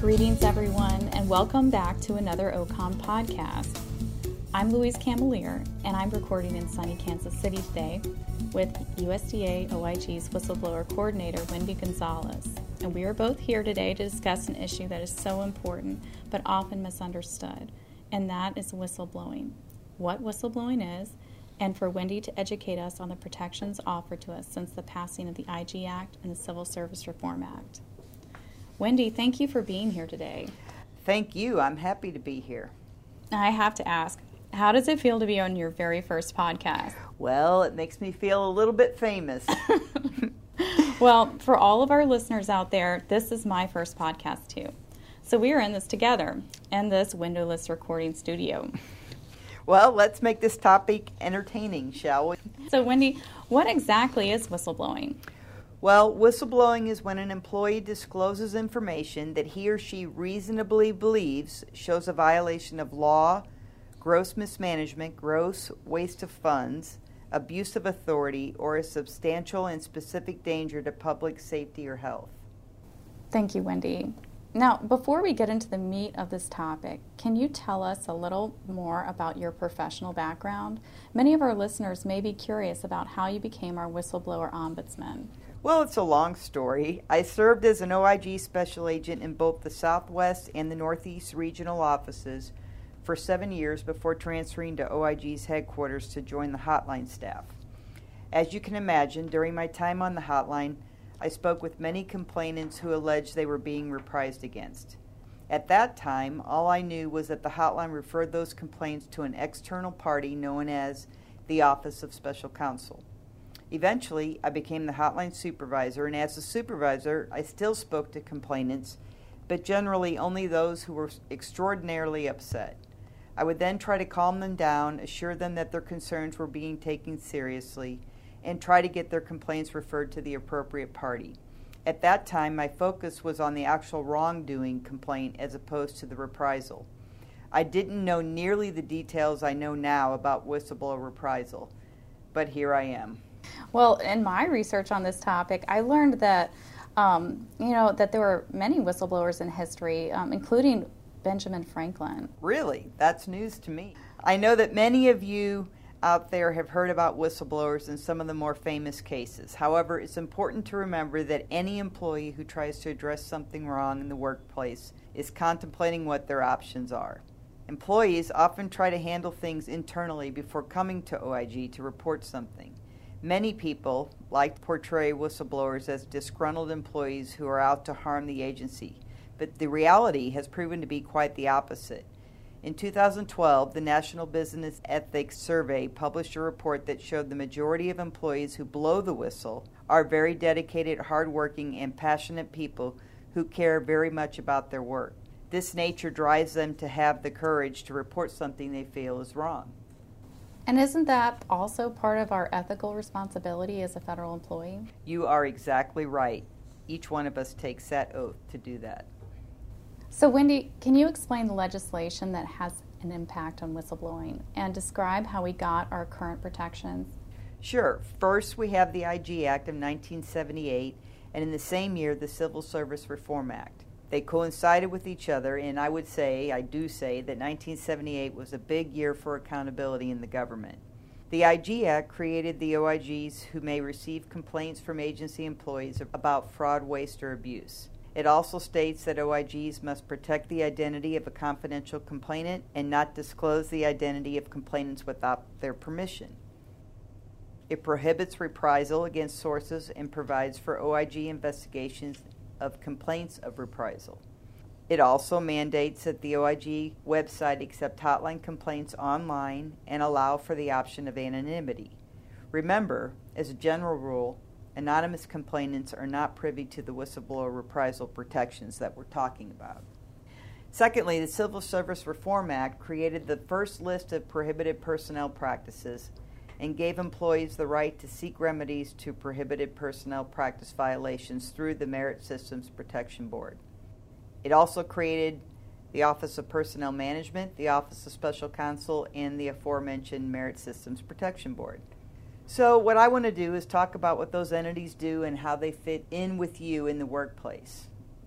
Greetings, everyone, and welcome back to another OCOM podcast. I'm Louise Camelier, and I'm recording in sunny Kansas City today with USDA OIG's whistleblower coordinator, Wendy Gonzalez. And we are both here today to discuss an issue that is so important but often misunderstood, and that is whistleblowing. What whistleblowing is, and for Wendy to educate us on the protections offered to us since the passing of the IG Act and the Civil Service Reform Act. Wendy, thank you for being here today. Thank you. I'm happy to be here. I have to ask, how does it feel to be on your very first podcast? Well, it makes me feel a little bit famous. Well, for all of our listeners out there, this is my first podcast too. So we are in this together in this windowless recording studio. Well, let's make this topic entertaining, shall we? So Wendy, what exactly is whistleblowing? Well, whistleblowing is when an employee discloses information that he or she reasonably believes shows a violation of law, gross mismanagement, gross waste of funds, abuse of authority, or a substantial and specific danger to public safety or health. Thank you, Wendy. Now, before we get into the meat of this topic, can you tell us a little more about your professional background? Many of our listeners may be curious about how you became our whistleblower ombudsman. Well, it's a long story. I served as an OIG special agent in both the Southwest and the Northeast regional offices for 7 years before transferring to OIG's headquarters to join the hotline staff. As you can imagine, during my time on the hotline, I spoke with many complainants who alleged they were being reprised against. At that time, all I knew was that the hotline referred those complaints to an external party known as the Office of Special Counsel. Eventually, I became the hotline supervisor, and as a supervisor, I still spoke to complainants, but generally only those who were extraordinarily upset. I would then try to calm them down, assure them that their concerns were being taken seriously, and try to get their complaints referred to the appropriate party. At that time, my focus was on the actual wrongdoing complaint as opposed to the reprisal. I didn't know nearly the details I know now about whistleblower reprisal, but here I am. Well, in my research on this topic, I learned that, that there were many whistleblowers in history, including Benjamin Franklin. Really? That's news to me. I know that many of you out there have heard about whistleblowers in some of the more famous cases. However, it's important to remember that any employee who tries to address something wrong in the workplace is contemplating what their options are. Employees often try to handle things internally before coming to OIG to report something. Many people like to portray whistleblowers as disgruntled employees who are out to harm the agency, but the reality has proven to be quite the opposite. In 2012, the National Business Ethics Survey published a report that showed the majority of employees who blow the whistle are very dedicated, hardworking, and passionate people who care very much about their work. This nature drives them to have the courage to report something they feel is wrong. And isn't that also part of our ethical responsibility as a federal employee? You are exactly right. Each one of us takes that oath to do that. So Wendy, can you explain the legislation that has an impact on whistleblowing and describe how we got our current protections? Sure. First, we have the IG Act of 1978, and in the same year, the Civil Service Reform Act. They coincided with each other, and I do say, that 1978 was a big year for accountability in the government. The IG Act created the OIGs who may receive complaints from agency employees about fraud, waste, or abuse. It also states that OIGs must protect the identity of a confidential complainant and not disclose the identity of complainants without their permission. It prohibits reprisal against sources and provides for OIG investigations of complaints of reprisal. It also mandates that the OIG website accept hotline complaints online and allow for the option of anonymity. Remember, as a general rule, anonymous complainants are not privy to the whistleblower reprisal protections that we're talking about. Secondly, the Civil Service Reform Act created the first list of prohibited personnel practices and gave employees the right to seek remedies to prohibited personnel practice violations through the Merit Systems Protection Board. It also created the Office of Personnel Management, the Office of Special Counsel, and the aforementioned Merit Systems Protection Board. So what I want to do is talk about what those entities do and how they fit in with you in the workplace.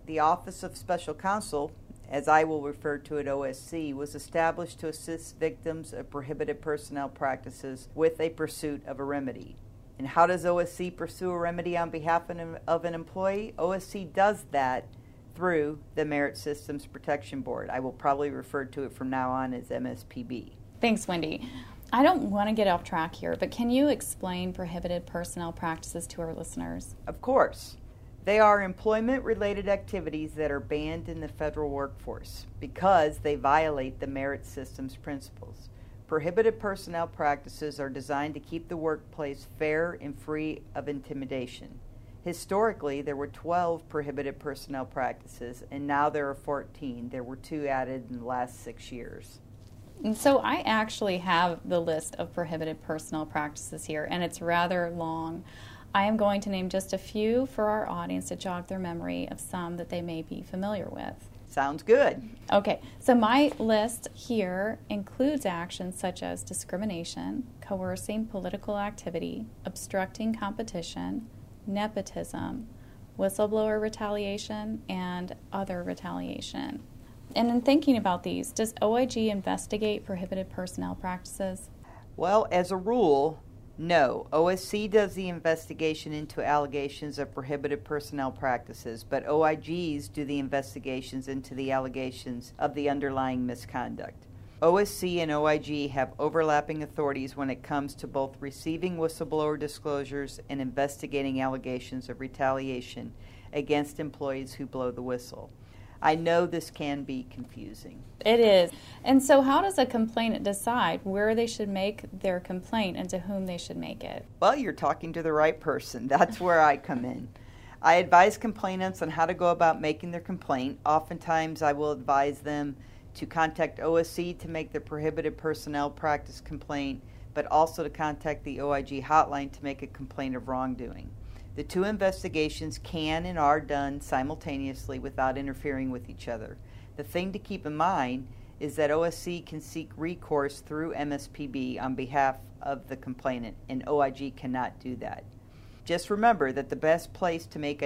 the Office of Special Counsel, as I will refer to it, OSC, was established to assist victims of prohibited personnel practices with a pursuit of a remedy. And how does OSC pursue a remedy on behalf of an employee? OSC does that through the Merit Systems Protection Board. I will probably refer to it from now on as MSPB. Thanks, Wendy. I don't want to get off track here, but can you explain prohibited personnel practices to our listeners? Of course. They are employment-related activities that are banned in the federal workforce because they violate the merit system's principles. Prohibited personnel practices are designed to keep the workplace fair and free of intimidation. Historically, there were 12 prohibited personnel practices, and now there are 14. There were 2 added in the last 6 years. And so I actually have the list of prohibited personnel practices here, and it's rather long. I am going to name just a few for our audience to jog their memory of some that they may be familiar with. Sounds good. Okay, so my list here includes actions such as discrimination, coercing political activity, obstructing competition, nepotism, whistleblower retaliation, and other retaliation. And in thinking about these, does OIG investigate prohibited personnel practices? Well, as a rule, no. OSC does the investigation into allegations of prohibited personnel practices, but OIGs do the investigations into the allegations of the underlying misconduct. OSC and OIG have overlapping authorities when it comes to both receiving whistleblower disclosures and investigating allegations of retaliation against employees who blow the whistle. I know this can be confusing. It is. And so how does a complainant decide where they should make their complaint and to whom they should make it? Well, you're talking to the right person. That's where I come in. I advise complainants on how to go about making their complaint. Oftentimes I will advise them to contact OSC to make their prohibited personnel practice complaint, but also to contact the OIG hotline to make a complaint of wrongdoing. The 2 investigations can and are done simultaneously without interfering with each other. The thing to keep in mind is that OSC can seek recourse through MSPB on behalf of the complainant, and OIG cannot do that. Just remember that the best place to make a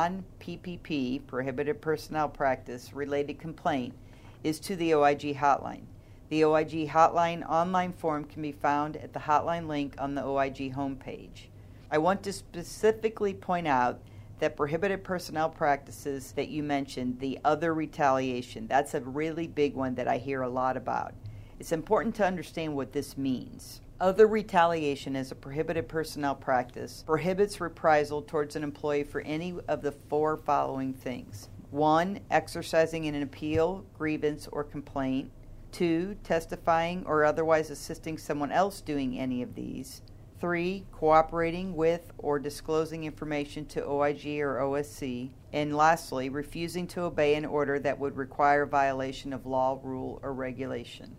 non-PPP, prohibited personnel practice, related complaint is to the OIG hotline. The OIG hotline online form can be found at the hotline link on the OIG homepage. I want to specifically point out that prohibited personnel practices that you mentioned, the other retaliation, that's a really big one that I hear a lot about. It's important to understand what this means. Other retaliation as a prohibited personnel practice prohibits reprisal towards an employee for any of the 4 following things. 1, exercising an appeal, grievance, or complaint. 2, testifying or otherwise assisting someone else doing any of these. 3, cooperating with or disclosing information to OIG or OSC. And lastly, refusing to obey an order that would require violation of law, rule, or regulation.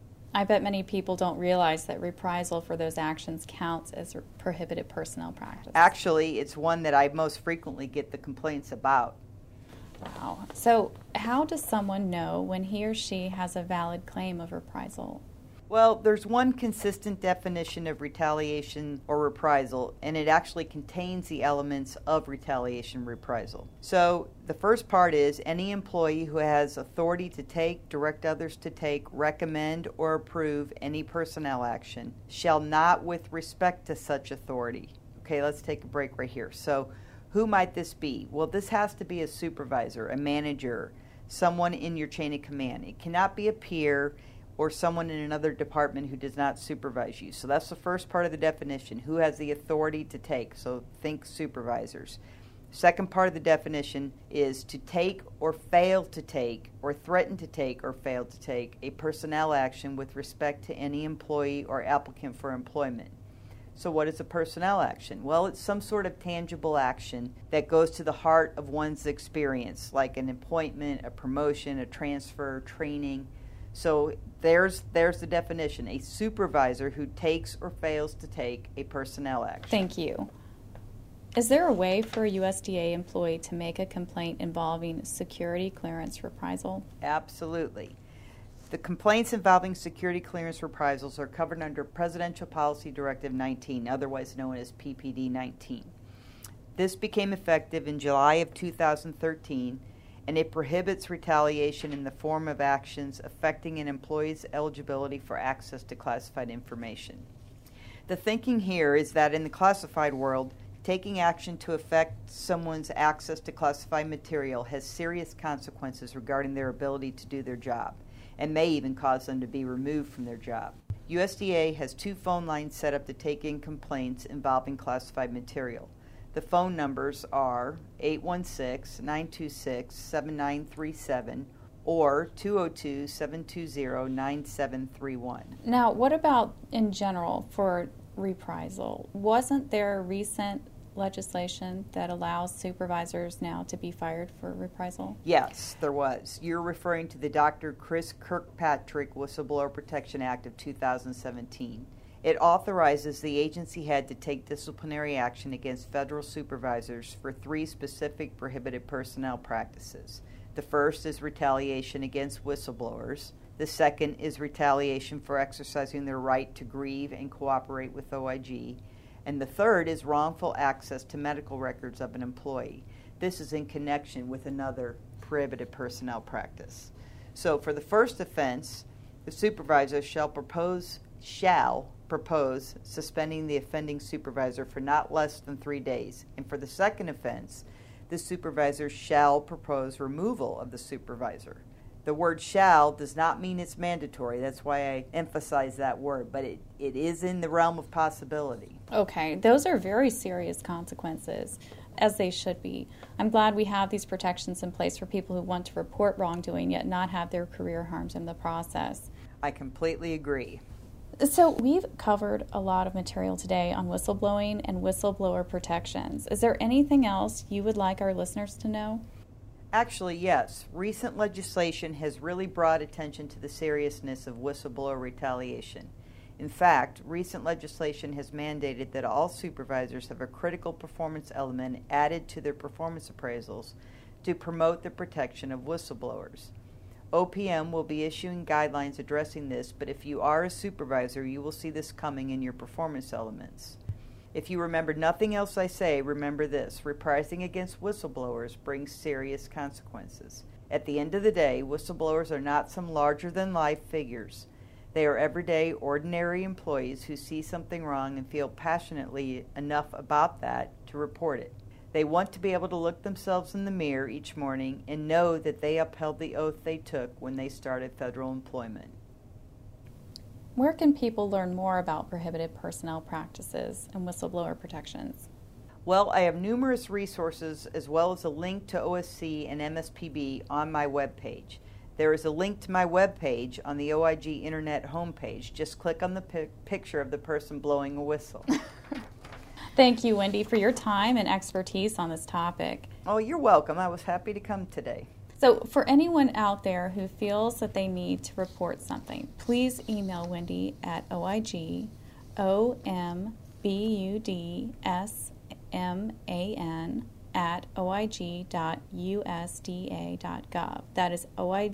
I bet many people don't realize that reprisal for those actions counts as a prohibited personnel practice. Actually, it's one that I most frequently get the complaints about. Wow. So how does someone know when he or she has a valid claim of reprisal? Well, there's one consistent definition of retaliation or reprisal, and it actually contains the elements of retaliation reprisal. So the first part is any employee who has authority to take, direct others to take, recommend, or approve any personnel action shall not, with respect to such authority. Okay, let's take a break right here. So who might this be? Well, this has to be a supervisor, a manager, someone in your chain of command. It cannot be a peer or someone in another department who does not supervise you. So that's the first part of the definition, who has the authority to take. So think supervisors. Second part of the definition is to take or fail to take or threaten to take or fail to take a personnel action with respect to any employee or applicant for employment. So what is a personnel action? Well, it's some sort of tangible action that goes to the heart of one's experience, like an appointment, a promotion, a transfer, training. So there's the definition, a supervisor who takes or fails to take a personnel action. Thank you. Is there a way for a USDA employee to make a complaint involving security clearance reprisal? Absolutely. The complaints involving security clearance reprisals are covered under Presidential Policy Directive 19, otherwise known as PPD 19. This became effective in July of 2013, and it prohibits retaliation in the form of actions affecting an employee's eligibility for access to classified information. The thinking here is that in the classified world, taking action to affect someone's access to classified material has serious consequences regarding their ability to do their job, and may even cause them to be removed from their job. USDA has 2 phone lines set up to take in complaints involving classified material. The phone numbers are 816-926-7937 or 202-720-9731. Now, what about in general for reprisal? Wasn't there recent legislation that allows supervisors now to be fired for reprisal? Yes, there was. You're referring to the Dr. Chris Kirkpatrick Whistleblower Protection Act of 2017. It authorizes the agency head to take disciplinary action against federal supervisors for 3 specific prohibited personnel practices. The first is retaliation against whistleblowers. The second is retaliation for exercising their right to grieve and cooperate with OIG. And the third is wrongful access to medical records of an employee. This is in connection with another prohibited personnel practice. So for the first offense, the supervisor shall propose suspending the offending supervisor for not less than 3 days. And for the second offense, the supervisor shall propose removal of the supervisor. The word shall does not mean it's mandatory. That's why I emphasize that word, but it is in the realm of possibility. Okay, those are very serious consequences, as they should be. I'm glad we have these protections in place for people who want to report wrongdoing yet not have their career harmed in the process. I completely agree. So we've covered a lot of material today on whistleblowing and whistleblower protections. Is there anything else you would like our listeners to know? Actually, yes. Recent legislation has really brought attention to the seriousness of whistleblower retaliation. In fact, recent legislation has mandated that all supervisors have a critical performance element added to their performance appraisals to promote the protection of whistleblowers. OPM will be issuing guidelines addressing this, but if you are a supervisor, you will see this coming in your performance elements. If you remember nothing else I say, remember this: reprising against whistleblowers brings serious consequences. At the end of the day, whistleblowers are not some larger-than-life figures. They are everyday, ordinary employees who see something wrong and feel passionately enough about that to report it. They want to be able to look themselves in the mirror each morning and know that they upheld the oath they took when they started federal employment. Where can people learn more about prohibited personnel practices and whistleblower protections? Well, I have numerous resources as well as a link to OSC and MSPB on my webpage. There is a link to my webpage on the OIG Internet homepage. Just click on the picture of the person blowing a whistle. Thank you, Wendy, for your time and expertise on this topic. Oh, you're welcome. I was happy to come today. So for anyone out there who feels that they need to report something, please email Wendy at oigombuddsman@oig.usda.gov. That is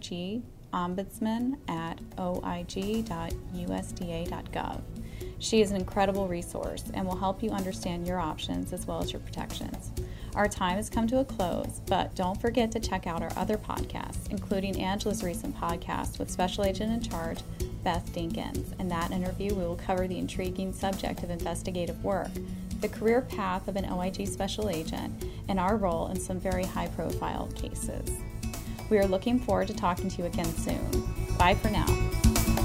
oigombudsman@oig.usda.gov. She is an incredible resource and will help you understand your options as well as your protections. Our time has come to a close, but don't forget to check out our other podcasts, including Angela's recent podcast with Special Agent in Charge, Beth Dinkins. In that interview, we will cover the intriguing subject of investigative work, the career path of an OIG Special Agent, and our role in some very high-profile cases. We are looking forward to talking to you again soon. Bye for now.